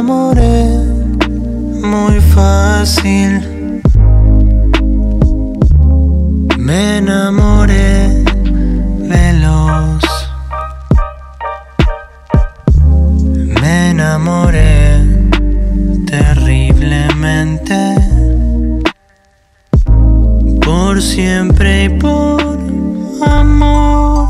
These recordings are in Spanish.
enamoré muy fácil. Me enamoré veloz. Me enamoré terriblemente. Por siempre y por amor.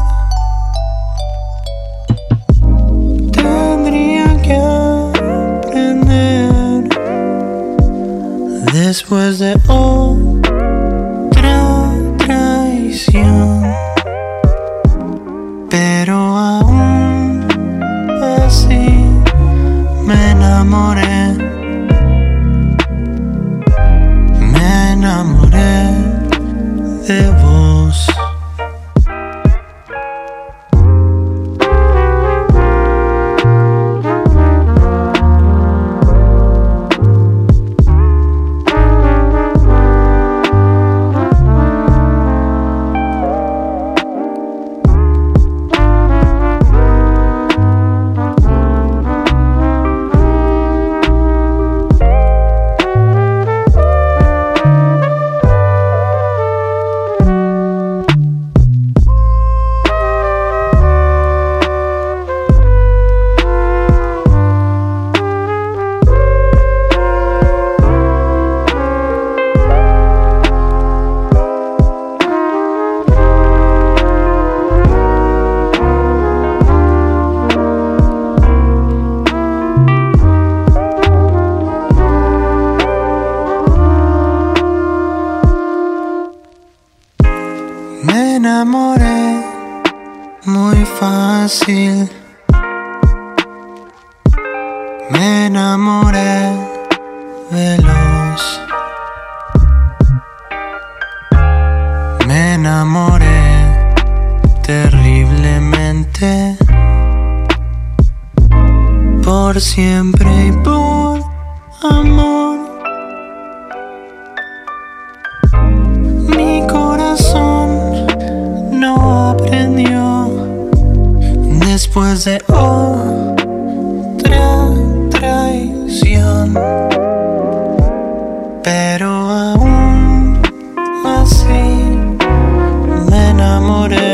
Tendría que aprender después de otra traición, pero aún así me enamoré. Me enamoré de vos. Me enamoré muy fácil. Me enamoré veloz. Me enamoré terriblemente. Por siempre y por amor. Mi corazón no aprendió después de otra traición, pero aún así me enamoré.